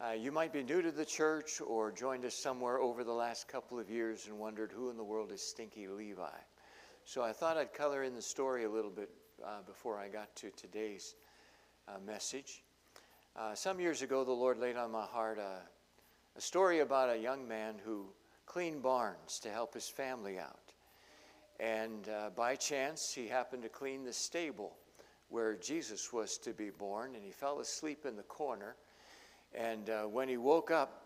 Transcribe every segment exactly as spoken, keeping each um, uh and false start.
Uh, you might be new to the church or joined us somewhere over the last couple of years and wondered who in the world is Stinky Levi. So I thought I'd color in the story a little bit uh, before I got to today's uh, message. Uh, some years ago, the Lord laid on my heart uh, a story about a young man who cleaned barns to help his family out. And uh, by chance, he happened to clean the stable where Jesus was to be born, and he fell asleep in the corner. And uh, when he woke up,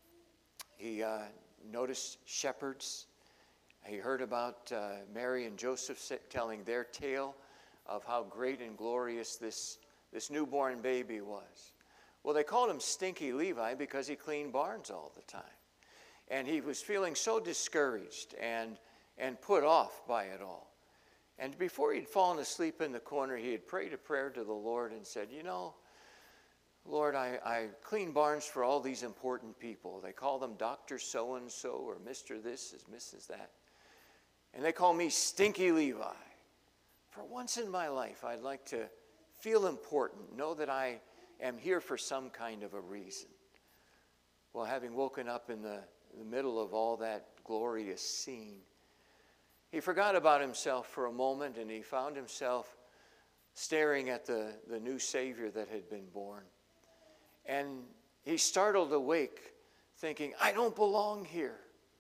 he uh, noticed shepherds. He heard about uh, Mary and Joseph telling their tale of how great and glorious this, this newborn baby was. Well, they called him Stinky Levi because he cleaned barns all the time. And he was feeling so discouraged and, and put off by it all. And before he'd fallen asleep in the corner, he had prayed a prayer to the Lord and said, you know, Lord, I, I clean barns for all these important people. They call them Doctor So-and-so or Mister This is Missus That. And they call me Stinky Levi. For once in my life, I'd like to feel important, know that I am here for some kind of a reason. Well, having woken up in the, the middle of all that glorious scene, he forgot about himself for a moment, and he found himself staring at the, the new Savior that had been born. And he startled awake, thinking, I don't belong here.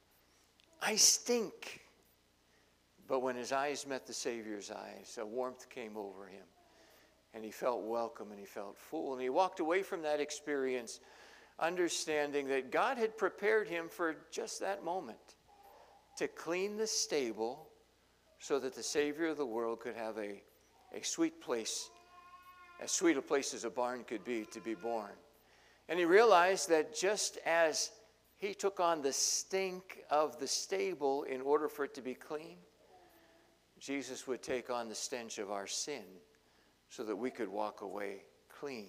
I stink. But when his eyes met the Savior's eyes, a warmth came over him. And he felt welcome and he felt full. And he walked away from that experience understanding that God had prepared him for just that moment to clean the stable so that the Savior of the world could have a, a sweet place, as sweet a place as a barn could be, to be born. And he realized that just as he took on the stink of the stable in order for it to be clean, Jesus would take on the stench of our sin so that we could walk away clean.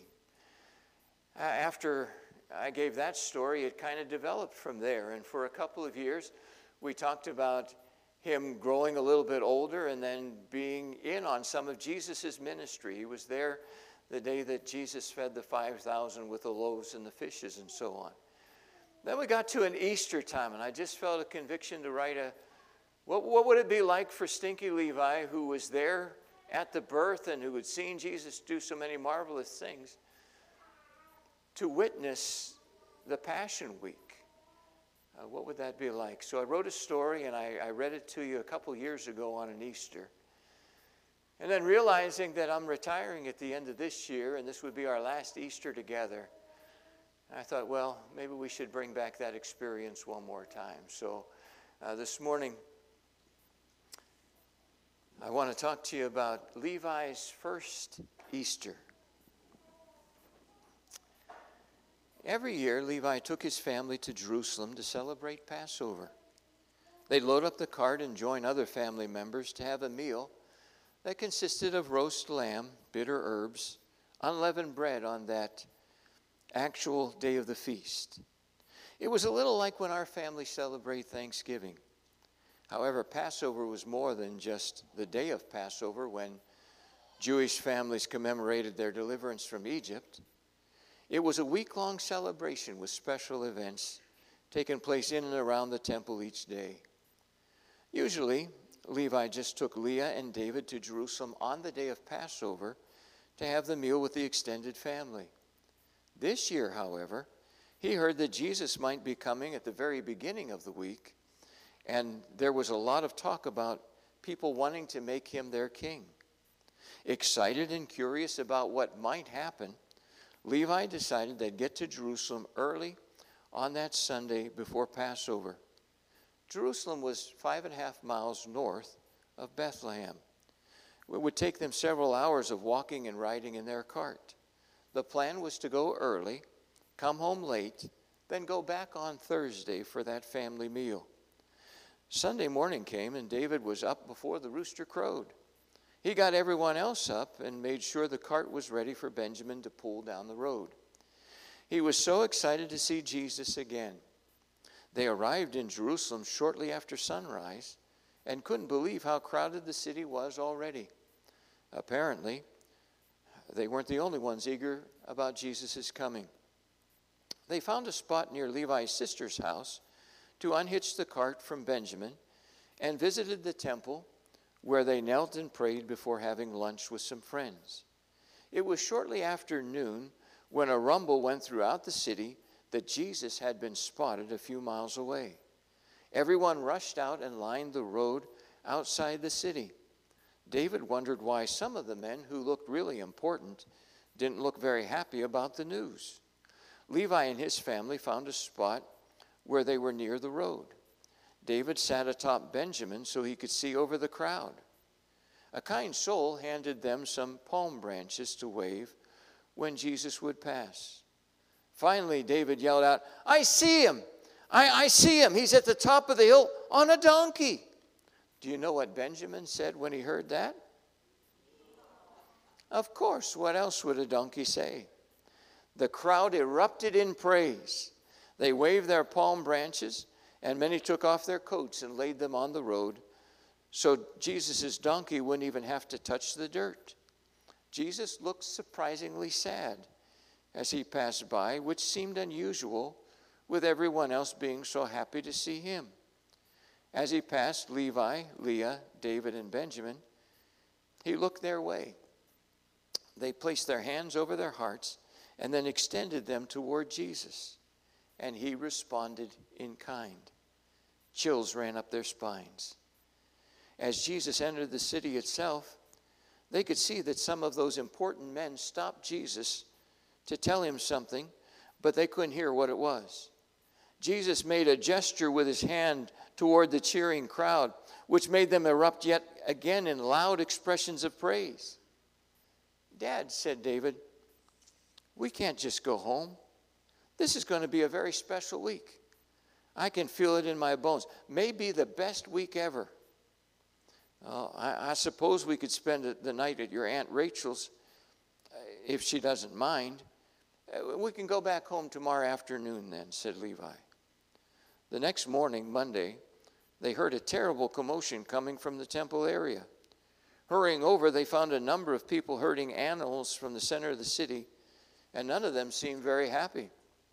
After I gave that story, it kind of developed from there. And for a couple of years, we talked about him growing a little bit older and then being in on some of Jesus' ministry. He was there the day that Jesus fed the five thousand with the loaves and the fishes and so on. Then we got to an Easter time, and I just felt a conviction to write a, what, what would it be like for Stinky Levi, who was there at the birth and who had seen Jesus do so many marvelous things, to witness the Passion Week? Uh, what would that be like? So I wrote a story, and I, I read it to you a couple years ago on an Easter. And then realizing that I'm retiring at the end of this year, and this would be our last Easter together, I thought, well, maybe we should bring back that experience one more time. So uh, this morning, I want to talk to you about Levi's first Easter. Every year, Levi took his family to Jerusalem to celebrate Passover. They'd load up the cart and join other family members to have a meal that consisted of roast lamb, bitter herbs, unleavened bread on that actual day of the feast. It was a little like when our families celebrate Thanksgiving. However, Passover was more than just the day of Passover when Jewish families commemorated their deliverance from Egypt. It was a week-long celebration with special events taking place in and around the temple each day. Usually, Levi just took Leah and David to Jerusalem on the day of Passover to have the meal with the extended family. This year, however, he heard that Jesus might be coming at the very beginning of the week, and there was a lot of talk about people wanting to make him their king. Excited and curious about what might happen, Levi decided they'd get to Jerusalem early on that Sunday before Passover. Jerusalem was five and a half miles north of Bethlehem. It would take them several hours of walking and riding in their cart. The plan was to go early, come home late, then go back on Thursday for that family meal. Sunday morning came, and David was up before the rooster crowed. He got everyone else up and made sure the cart was ready for Benjamin to pull down the road. He was so excited to see Jesus again. They arrived in Jerusalem shortly after sunrise and couldn't believe how crowded the city was already. Apparently, they weren't the only ones eager about Jesus' coming. They found a spot near Levi's sister's house to unhitch the cart from Benjamin and visited the temple, where they knelt and prayed before having lunch with some friends. It was shortly after noon when a rumble went throughout the city that Jesus had been spotted a few miles away. Everyone rushed out and lined the road outside the city. David wondered why some of the men who looked really important didn't look very happy about the news. Levi and his family found a spot where they were near the road. David sat atop Benjamin so he could see over the crowd. A kind soul handed them some palm branches to wave when Jesus would pass. Finally, David yelled out, "I see him! I, I see him! He's at the top of the hill on a donkey!" Do you know what Benjamin said when he heard that? Of course, what else would a donkey say? The crowd erupted in praise. They waved their palm branches, and many took off their coats and laid them on the road, so Jesus' donkey wouldn't even have to touch the dirt. Jesus looked surprisingly sad as he passed by, which seemed unusual with everyone else being so happy to see him. As he passed Levi, Leah, David, and Benjamin, he looked their way. They placed their hands over their hearts and then extended them toward Jesus, and he responded in kind. Chills ran up their spines. As Jesus entered the city itself, they could see that some of those important men stopped Jesus to tell him something, but they couldn't hear what it was. Jesus made a gesture with his hand toward the cheering crowd, which made them erupt yet again in loud expressions of praise. "Dad," said David, "we can't just go home. This is going to be a very special week. I can feel it in my bones. Maybe the best week ever. Oh, I, I suppose we could spend the night at your Aunt Rachel's, if she doesn't mind. We can go back home tomorrow afternoon then," said Levi. The next morning, Monday, they heard a terrible commotion coming from the temple area. Hurrying over, they found a number of people herding animals from the center of the city, and none of them seemed very happy.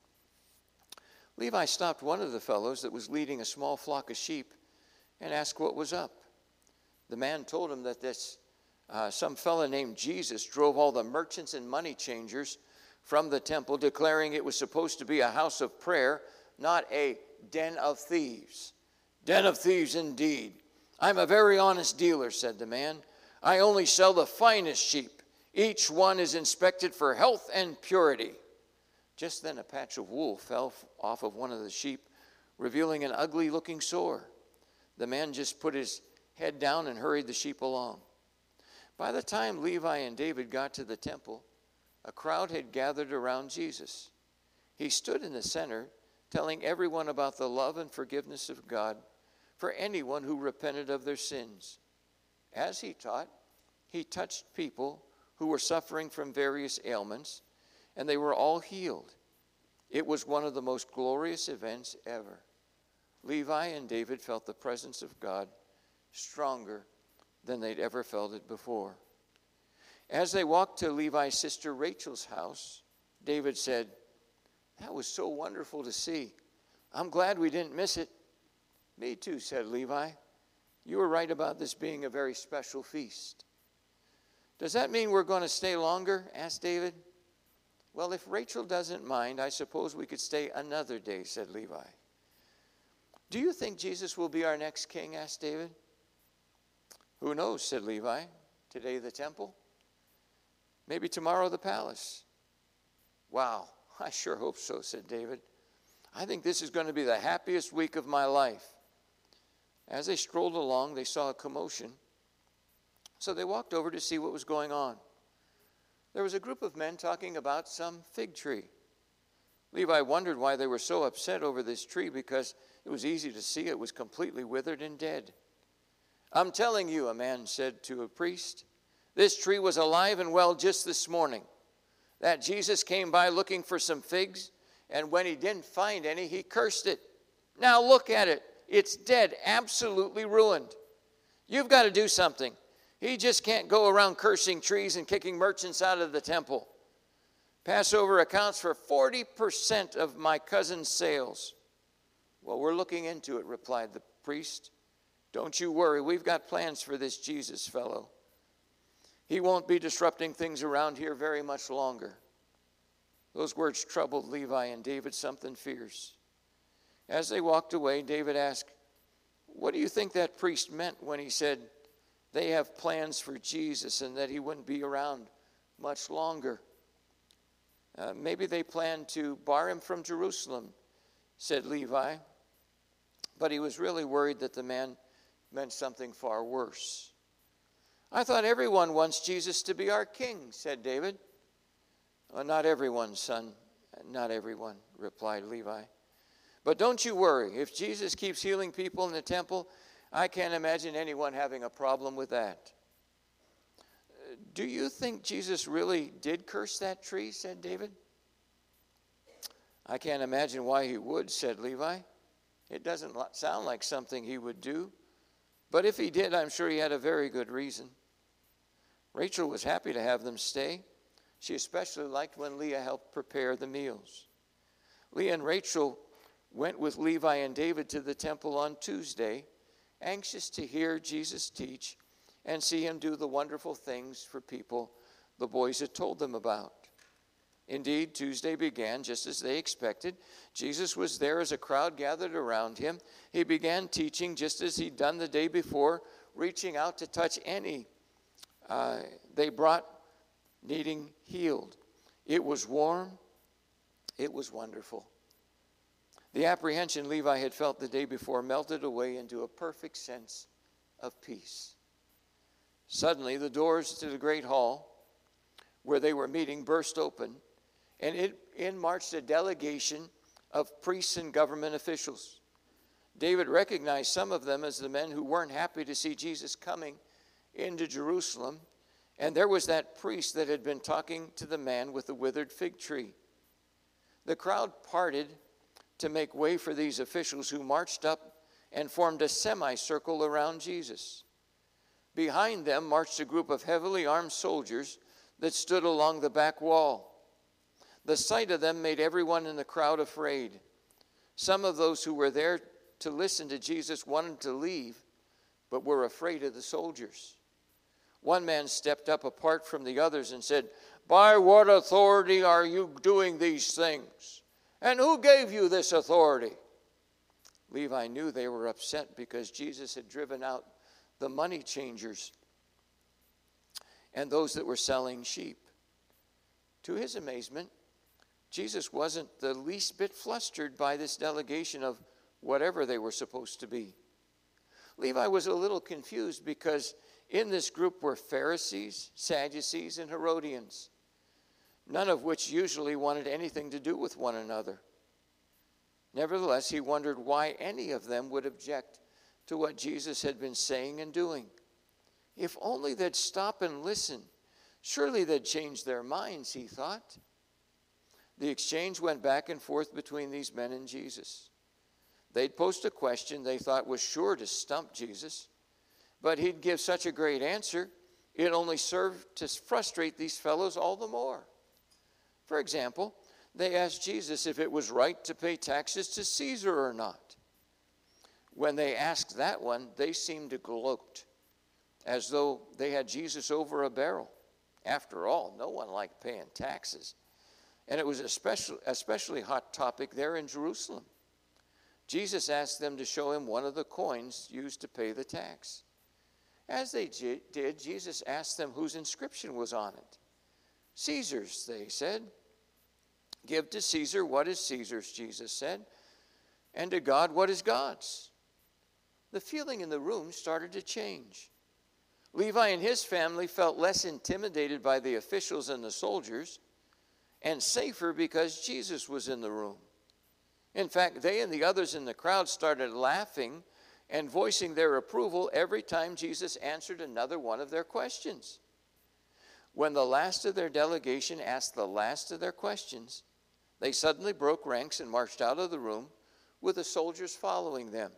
Levi stopped one of the fellows that was leading a small flock of sheep and asked what was up. The man told him that this uh, some fellow named Jesus drove all the merchants and money changers from the temple, declaring it was supposed to be a house of prayer, not a den of thieves. "Den of thieves indeed. I'm a very honest dealer," said the man. "I only sell the finest sheep. Each one is inspected for health and purity." Just then a patch of wool fell off of one of the sheep, revealing an ugly-looking sore. The man just put his head down and hurried the sheep along. By the time Levi and David got to the temple, a crowd had gathered around Jesus. He stood in the center, telling everyone about the love and forgiveness of God for anyone who repented of their sins. As he taught, he touched people who were suffering from various ailments, and they were all healed. It was one of the most glorious events ever. Levi and David felt the presence of God stronger than they'd ever felt it before. As they walked to Levi's sister Rachel's house, David said, "That was so wonderful to see. I'm glad we didn't miss it." "Me too," said Levi. "You were right about this being a very special feast." "Does that mean we're going to stay longer?" asked David. "Well, if Rachel doesn't mind, I suppose we could stay another day," said Levi. "Do you think Jesus will be our next king?" asked David. "Who knows," said Levi. "Today the temple. Maybe tomorrow the palace." "Wow, I sure hope so," said David. "I think this is going to be the happiest week of my life." As they strolled along, they saw a commotion, so they walked over to see what was going on. There was a group of men talking about some fig tree. Levi wondered why they were so upset over this tree, because it was easy to see it was completely withered and dead. "I'm telling you," a man said to a priest, "this tree was alive and well just this morning. That Jesus came by looking for some figs, and when he didn't find any, he cursed it. Now look at it. It's dead, absolutely ruined. You've got to do something. He just can't go around cursing trees and kicking merchants out of the temple." Passover accounts for forty percent of my cousin's sales. Well, we're looking into it, replied the priest. Don't you worry, we've got plans for this Jesus fellow. He won't be disrupting things around here very much longer. Those words troubled Levi and David something fierce. As they walked away, David asked, what do you think that priest meant when he said they have plans for Jesus and that he wouldn't be around much longer? Uh, maybe they plan to bar him from Jerusalem, said Levi. But he was really worried that the man meant something far worse. I thought everyone wants Jesus to be our king, said David. Well, not everyone, son. Not everyone, replied Levi. But don't you worry. If Jesus keeps healing people in the temple, I can't imagine anyone having a problem with that. Do you think Jesus really did curse that tree, said David. I can't imagine why he would, said Levi. It doesn't sound like something he would do. But if he did, I'm sure he had a very good reason. Rachel was happy to have them stay. She especially liked when Leah helped prepare the meals. Leah and Rachel went with Levi and David to the temple on Tuesday, anxious to hear Jesus teach and see him do the wonderful things for people the boys had told them about. Indeed, Tuesday began just as they expected. Jesus was there as a crowd gathered around him. He began teaching just as he'd done the day before, reaching out to touch any uh, they brought needing healed. It was warm. It was wonderful. The apprehension Levi had felt the day before melted away into a perfect sense of peace. Suddenly, the doors to the great hall where they were meeting burst open, and it, in marched a delegation of priests and government officials. David recognized some of them as the men who weren't happy to see Jesus coming into Jerusalem. And there was that priest that had been talking to the man with the withered fig tree. The crowd parted to make way for these officials who marched up and formed a semicircle around Jesus. Behind them marched a group of heavily armed soldiers that stood along the back wall. The sight of them made everyone in the crowd afraid. Some of those who were there to listen to Jesus wanted to leave, but were afraid of the soldiers. One man stepped up apart from the others and said, by what authority are you doing these things? And who gave you this authority? Levi knew they were upset because Jesus had driven out the money changers and those that were selling sheep. To his amazement, Jesus wasn't the least bit flustered by this delegation of whatever they were supposed to be. Levi was a little confused because in this group were Pharisees, Sadducees, and Herodians, none of which usually wanted anything to do with one another. Nevertheless, he wondered why any of them would object to what Jesus had been saying and doing. If only they'd stop and listen, surely they'd change their minds, he thought. The exchange went back and forth between these men and Jesus. They'd post a question they thought was sure to stump Jesus, but he'd give such a great answer, it only served to frustrate these fellows all the more. For example, they asked Jesus if it was right to pay taxes to Caesar or not. When they asked that one, they seemed to gloat, as though they had Jesus over a barrel. After all, no one liked paying taxes. And it was especially, especially hot topic there in Jerusalem. Jesus asked them to show him one of the coins used to pay the tax. As they did, Jesus asked them whose inscription was on it. Caesar's, they said. Give to Caesar what is Caesar's, Jesus said, and to God what is God's. The feeling in the room started to change. Levi and his family felt less intimidated by the officials and the soldiers, and safer because Jesus was in the room. In fact, they and the others in the crowd started laughing and voicing their approval every time Jesus answered another one of their questions. When the last of their delegation asked the last of their questions, they suddenly broke ranks and marched out of the room with the soldiers following them.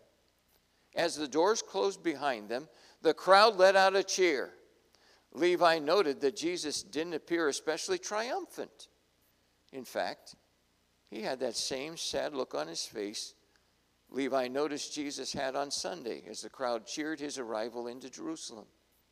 As the doors closed behind them, the crowd let out a cheer. Levi noted that Jesus didn't appear especially triumphant. In fact, he had that same sad look on his face Levi noticed Jesus had on Sunday as the crowd cheered his arrival into Jerusalem.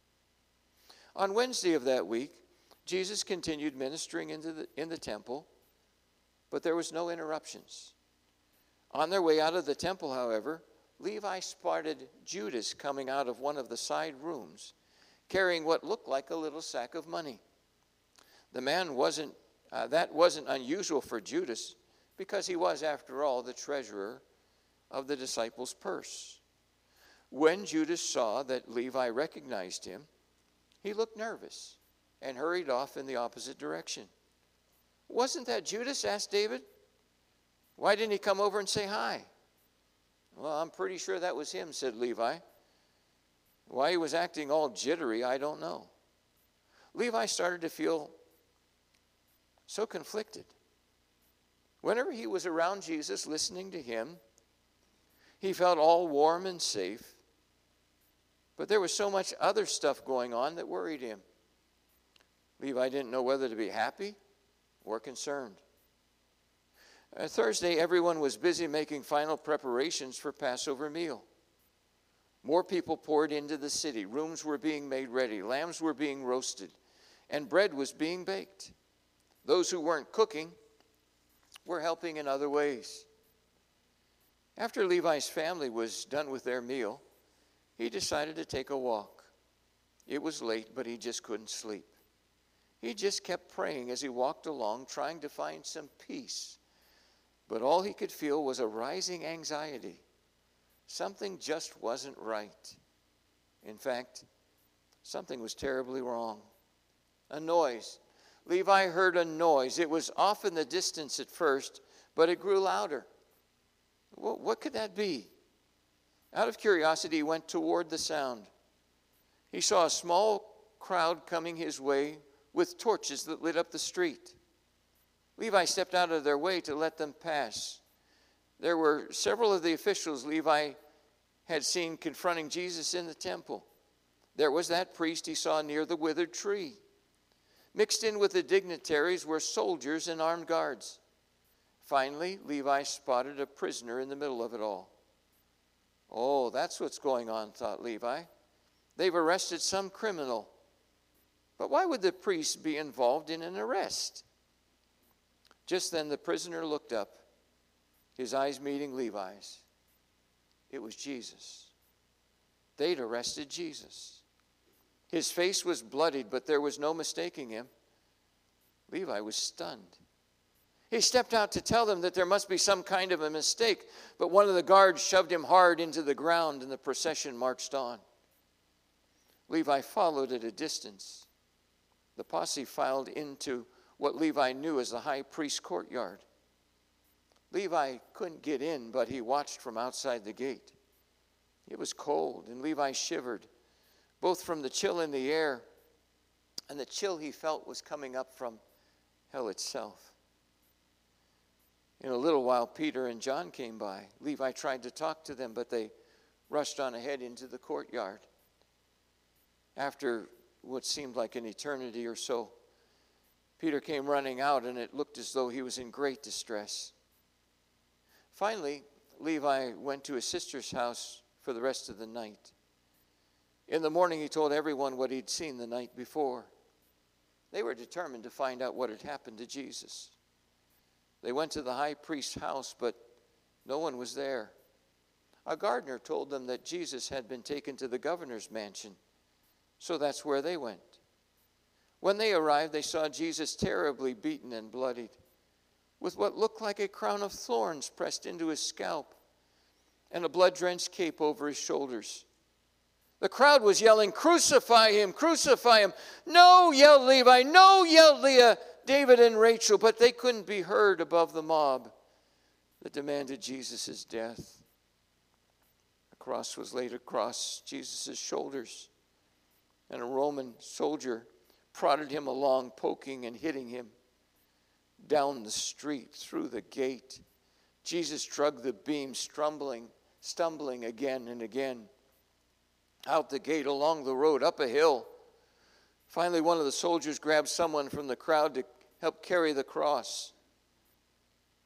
On Wednesday of that week, Jesus continued ministering into the, in the temple, but there was no interruptions. On their way out of the temple, however, Levi spotted Judas coming out of one of the side rooms, carrying what looked like a little sack of money. The man wasn't, uh, that wasn't unusual for Judas, because he was, after all, the treasurer of the disciples' purse. When Judas saw that Levi recognized him, he looked nervous and hurried off in the opposite direction. "Wasn't that Judas?" asked David. "Why didn't he come over and say hi?" "Well, I'm pretty sure that was him," said Levi. Why he was acting all jittery, I don't know. Levi started to feel so conflicted. Whenever he was around Jesus, listening to him, he felt all warm and safe. But there was so much other stuff going on that worried him. Levi didn't know whether to be happy or concerned. Uh, Thursday, everyone was busy making final preparations for Passover meal. More people poured into the city. Rooms were being made ready. Lambs were being roasted. And bread was being baked. Those who weren't cooking were helping in other ways. After Levi's family was done with their meal, he decided to take a walk. It was late, but he just couldn't sleep. He just kept praying as he walked along, trying to find some peace. But all he could feel was a rising anxiety. Something just wasn't right. In fact, something was terribly wrong. A noise. Levi heard a noise. It was off in the distance at first, but it grew louder. What, what could that be? Out of curiosity, he went toward the sound. He saw a small crowd coming his way with torches that lit up the street. Levi stepped out of their way to let them pass. There were several of the officials Levi had seen confronting Jesus in the temple. There was that priest he saw near the withered tree. Mixed in with the dignitaries were soldiers and armed guards. Finally, Levi spotted a prisoner in the middle of it all. "Oh, that's what's going on," thought Levi. "They've arrested some criminal. But why would the priest be involved in an arrest?" Just then the prisoner looked up, his eyes meeting Levi's. It was Jesus. They'd arrested Jesus. His face was bloodied, but there was no mistaking him. Levi was stunned. He stepped out to tell them that there must be some kind of a mistake, but one of the guards shoved him hard into the ground and the procession marched on. Levi followed at a distance. The posse filed into what Levi knew as the high priest's courtyard. Levi couldn't get in, but he watched from outside the gate. It was cold, and Levi shivered, both from the chill in the air and the chill he felt was coming up from hell itself. In a little while, Peter and John came by. Levi tried to talk to them, but they rushed on ahead into the courtyard. After what seemed like an eternity or so, Peter came running out, and it looked as though he was in great distress. Finally, Levi went to his sister's house for the rest of the night. In the morning, he told everyone what he'd seen the night before. They were determined to find out what had happened to Jesus. They went to the high priest's house, but no one was there. A gardener told them that Jesus had been taken to the governor's mansion, so that's where they went. When they arrived, they saw Jesus terribly beaten and bloodied, with what looked like a crown of thorns pressed into his scalp and a blood-drenched cape over his shoulders. The crowd was yelling, "Crucify him, crucify him." "No," yelled Levi. "No," yelled Leah, David, and Rachel, but they couldn't be heard above the mob that demanded Jesus' death. A cross was laid across Jesus' shoulders, and a Roman soldier prodded him along, poking and hitting him. Down the street, through the gate, Jesus dragged the beam, stumbling, stumbling again and again. Out the gate, along the road, up a hill. Finally, one of the soldiers grabbed someone from the crowd to help carry the cross.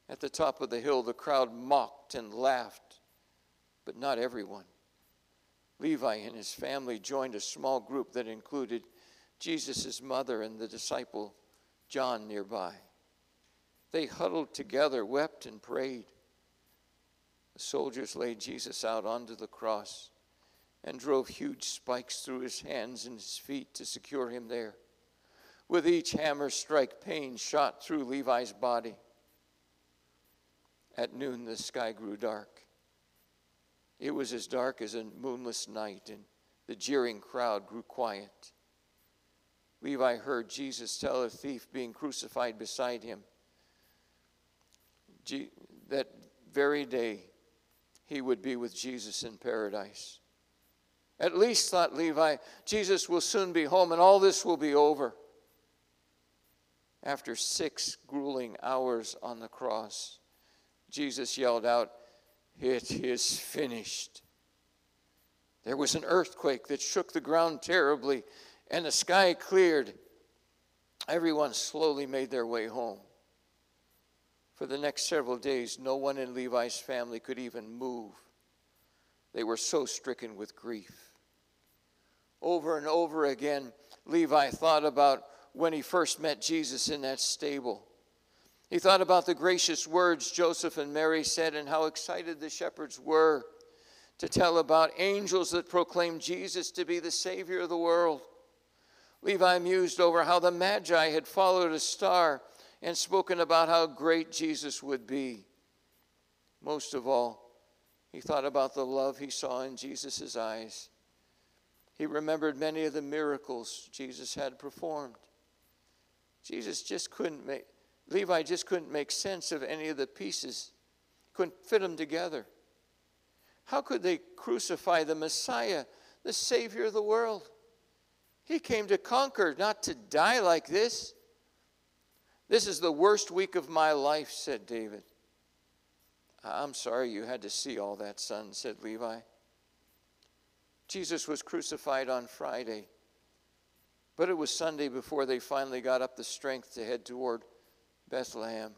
At the top of the hill, the crowd mocked and laughed, but not everyone. Levi and his family joined a small group that included Jesus' mother and the disciple John nearby. They huddled together, wept, and prayed. The soldiers laid Jesus out onto the cross and drove huge spikes through his hands and his feet to secure him there. With each hammer strike, pain shot through Levi's body. At noon, the sky grew dark. It was as dark as a moonless night, and the jeering crowd grew quiet. Levi heard Jesus tell a thief being crucified beside him that very day he would be with Jesus in paradise. At least, thought Levi, Jesus will soon be home and all this will be over. After six grueling hours on the cross, Jesus yelled out, "It is finished." There was an earthquake that shook the ground terribly, and the sky cleared. Everyone slowly made their way home. For the next several days, no one in Levi's family could even move. They were so stricken with grief. Over and over again, Levi thought about when he first met Jesus in that stable. He thought about the gracious words Joseph and Mary said and how excited the shepherds were to tell about angels that proclaimed Jesus to be the Savior of the world. Levi mused over how the Magi had followed a star and spoken about how great Jesus would be. Most of all, he thought about the love he saw in Jesus' eyes. He remembered many of the miracles Jesus had performed. Jesus just couldn't make, Levi just couldn't make sense of any of the pieces, couldn't fit them together. How could they crucify the Messiah, the Savior of the world? He came to conquer, not to die like this. "This is the worst week of my life," said David. "I'm sorry you had to see all that, son," said Levi. Jesus was crucified on Friday, but it was Sunday before they finally got up the strength to head toward Bethlehem.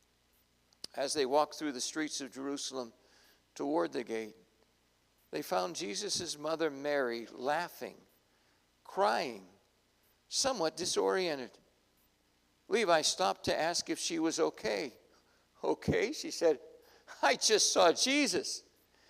As they walked through the streets of Jerusalem toward the gate, they found Jesus' mother Mary laughing, crying, somewhat disoriented. Levi stopped to ask if she was okay. "Okay," she said, "I just saw Jesus."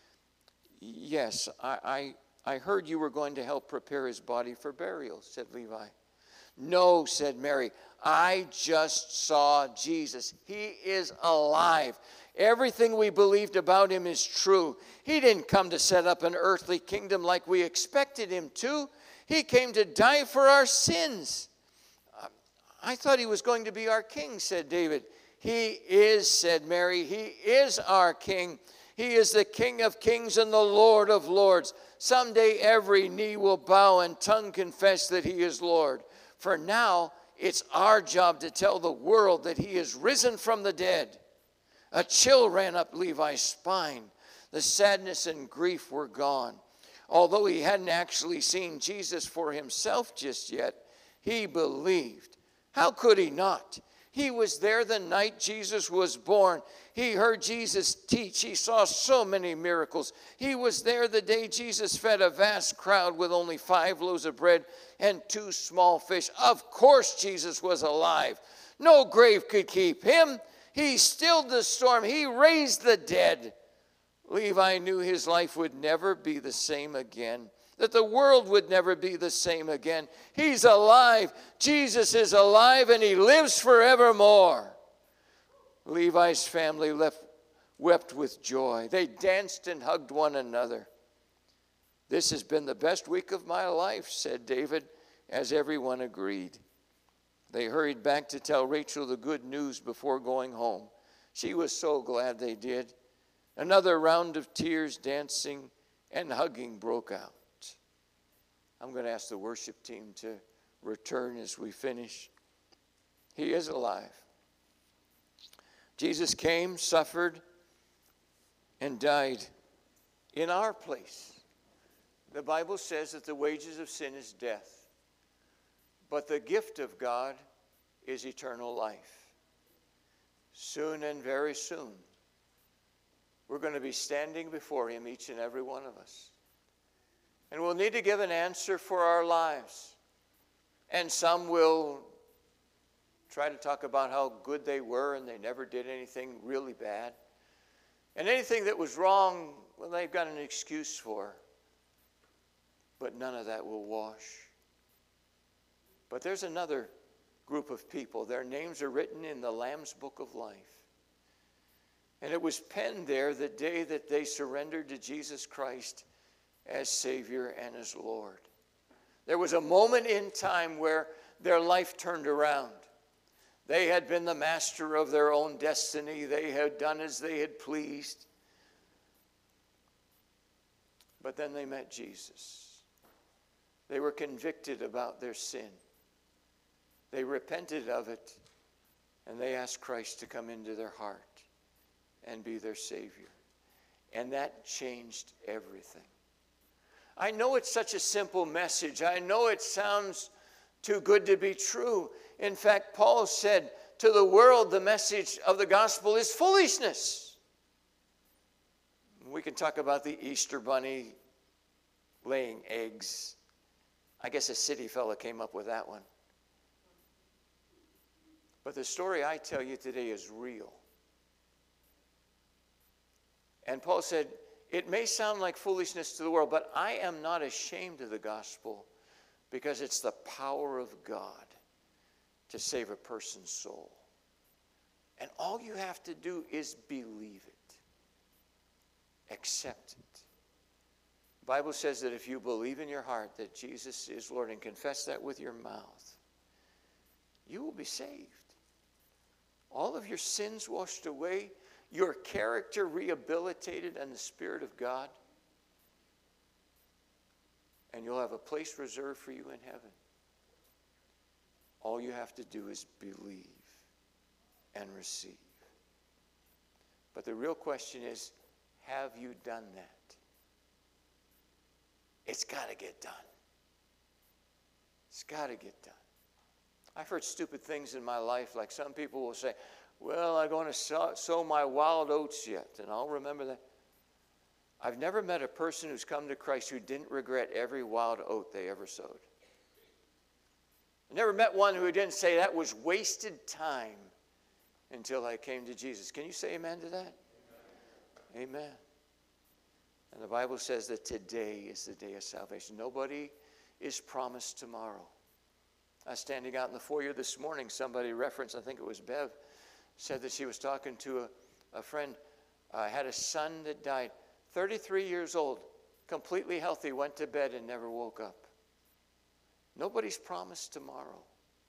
"Yes, I, I, I heard you were going to help prepare his body for burial," said Levi. "No," said Mary, "I just saw Jesus. He is alive. Everything we believed about him is true. He didn't come to set up an earthly kingdom like we expected him to. He came to die for our sins." "I thought he was going to be our king," said David. "He is," said Mary. "He is our king. He is the King of kings and the Lord of lords. Someday every knee will bow and tongue confess that he is Lord. For now, it's our job to tell the world that he is risen from the dead." A chill ran up Levi's spine. The sadness and grief were gone. Although he hadn't actually seen Jesus for himself just yet, he believed. How could he not? He was there the night Jesus was born. He heard Jesus teach. He saw so many miracles. He was there the day Jesus fed a vast crowd with only five loaves of bread and two small fish. Of course Jesus was alive. No grave could keep him. He stilled the storm. He raised the dead. Levi knew his life would never be the same again, that the world would never be the same again. He's alive. Jesus is alive, and he lives forevermore. Levi's family left, wept with joy. They danced and hugged one another. "This has been the best week of my life," said David, as everyone agreed. They hurried back to tell Rachel the good news before going home. She was so glad they did. Another round of tears, dancing, and hugging broke out. I'm going to ask the worship team to return as we finish. He is alive. Jesus came, suffered, and died in our place. The Bible says that the wages of sin is death, but the gift of God is eternal life. soon and very soon, we're going to be standing before him, each and every one of us. And we'll need to give an answer for our lives. And some will try to talk about how good they were and they never did anything really bad. And anything that was wrong, well, they've got an excuse for. But none of that will wash. But there's another group of people. Their names are written in the Lamb's Book of Life. And it was penned there the day that they surrendered to Jesus Christ as Savior and as Lord. There was a moment in time where their life turned around. They had been the master of their own destiny. They had done as they had pleased. But then they met Jesus. They were convicted about their sin. They repented of it, and they asked Christ to come into their heart and be their Savior. And that changed everything. I know it's such a simple message. I know it sounds too good to be true. In fact, Paul said, to the world, the message of the gospel is foolishness. We can talk about the Easter bunny laying eggs. I guess a city fella came up with that one. But the story I tell you today is real. And Paul said, it may sound like foolishness to the world, but I am not ashamed of the gospel because it's the power of God to save a person's soul. And all you have to do is believe it. Accept it. The Bible says that if you believe in your heart that Jesus is Lord and confess that with your mouth, you will be saved. All of your sins washed away, your character rehabilitated in the Spirit of God, and you'll have a place reserved for you in heaven. All you have to do is believe and receive. But the real question is, have you done that? It's got to get done. It's got to get done. I've heard stupid things in my life, like some people will say, well, I'm going to sow, sow my wild oats yet, and I'll remember that. I've never met a person who's come to Christ who didn't regret every wild oat they ever sowed. I never met one who didn't say that was wasted time until I came to Jesus. Can you say amen to that? Amen. Amen. And the Bible says that today is the day of salvation. Nobody is promised tomorrow. I was standing out in the foyer this morning. Somebody referenced, I think it was Bev, said that she was talking to a, a friend, uh, had a son that died, thirty-three years old, completely healthy, went to bed and never woke up. Nobody's promised tomorrow.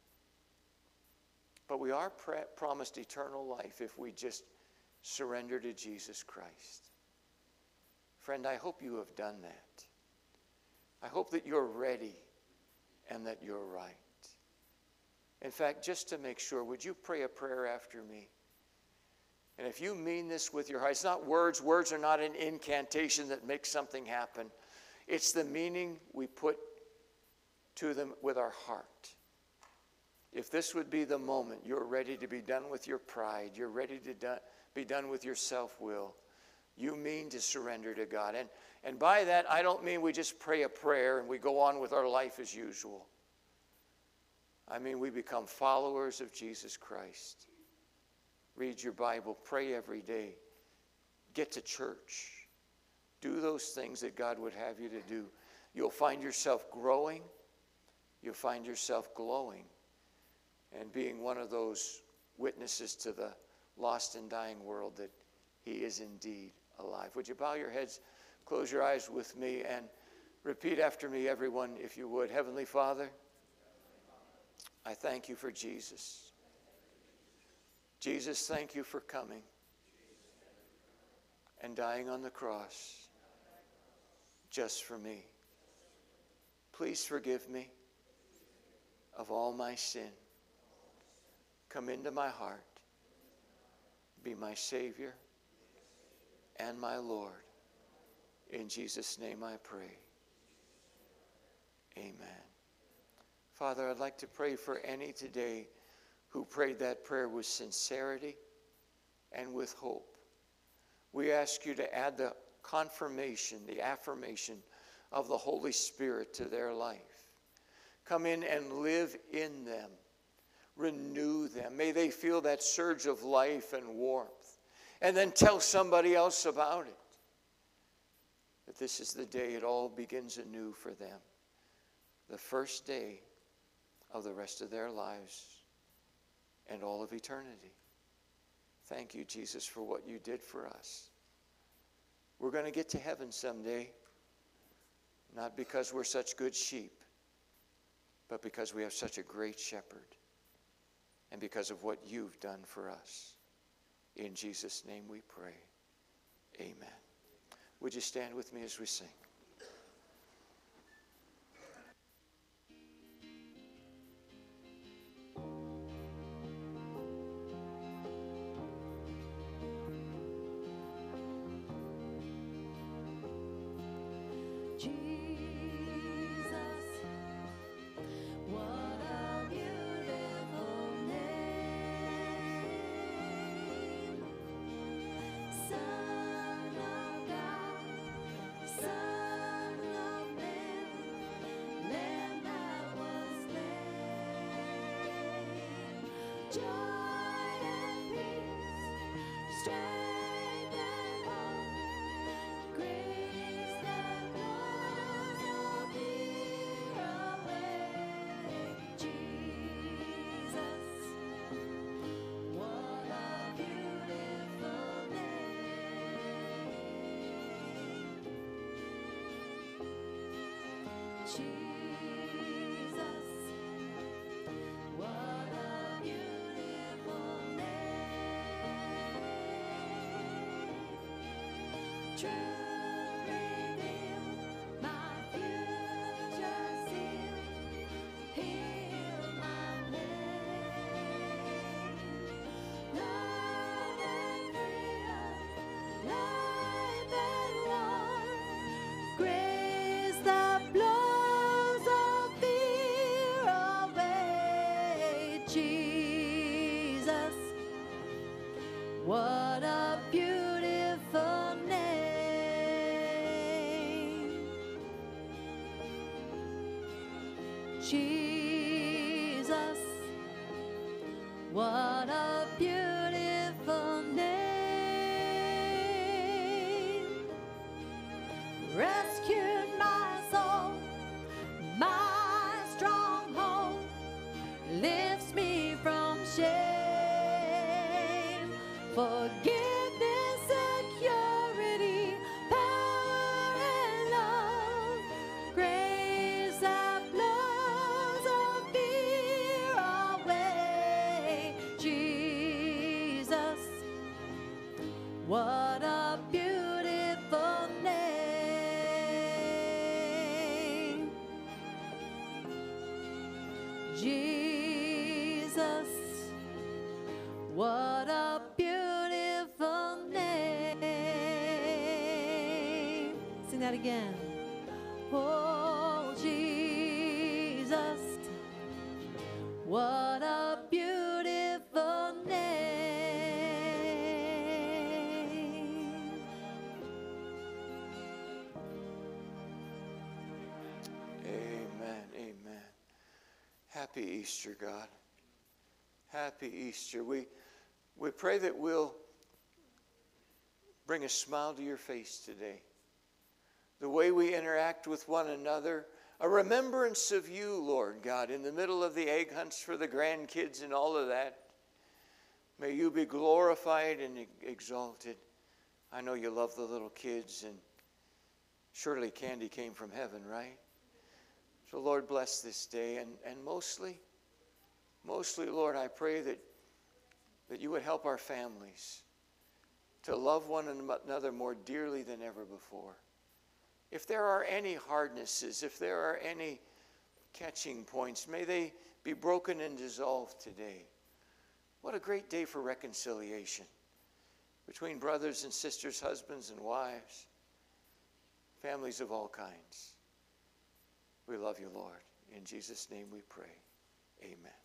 But we are pre- promised eternal life if we just surrender to Jesus Christ. Friend, I hope you have done that. I hope that you're ready and that you're right. In fact, just to make sure, would you pray a prayer after me? And if you mean this with your heart, it's not words. Words are not an incantation that makes something happen. It's the meaning we put to them with our heart. If this would be the moment you're ready to be done with your pride, you're ready to do, be done with your self-will, you mean to surrender to God. And, and by that, I don't mean we just pray a prayer and we go on with our life as usual. I mean we become followers of Jesus Christ. Read your Bible, pray every day, get to church, do those things that God would have you to do. You'll find yourself growing, you'll find yourself glowing, and being one of those witnesses to the lost and dying world that he is indeed alive. Would you bow your heads, close your eyes with me, and repeat after me, everyone, if you would. Heavenly Father, I thank you for Jesus. Jesus, thank you for coming and dying on the cross just for me. Please forgive me of all my sin. Come into my heart. Be my Savior and my Lord. In Jesus' name I pray. Amen. Father, I'd like to pray for any today who prayed that prayer with sincerity, and with hope. We ask you to add the confirmation, the affirmation of the Holy Spirit to their life. Come in and live in them. Renew them. May they feel that surge of life and warmth. And then tell somebody else about it. That this is the day it all begins anew for them. The first day of the rest of their lives and all of eternity. Thank you, Jesus, for what you did for us. We're going to get to heaven someday, not because we're such good sheep, but because we have such a great shepherd and because of what you've done for us. In Jesus' name we pray. Amen. Would you stand with me as we sing? What a beautiful name, Jesus. What a beautiful name. Rescued my soul, my stronghold, lifts me from shame. Forgiveness, security, power and love, grace that blows all fear away. Jesus, what a beautiful name. Jesus, what a beautiful name. Sing that again. Oh, Jesus, what a beautiful name. Amen, amen. Happy Easter, God. Happy Easter. We, we pray that we'll bring a smile to your face today. The way we interact with one another, a remembrance of you, Lord God, in the middle of the egg hunts for the grandkids and all of that. May you be glorified and exalted. I know you love the little kids, and surely candy came from heaven, right? So Lord, bless this day, and, and mostly, mostly, Lord, I pray that, that you would help our families to love one another more dearly than ever before. If there are any hardnesses, if there are any catching points, may they be broken and dissolved today. What a great day for reconciliation between brothers and sisters, husbands and wives, families of all kinds. We love you, Lord. In Jesus' name we pray. Amen.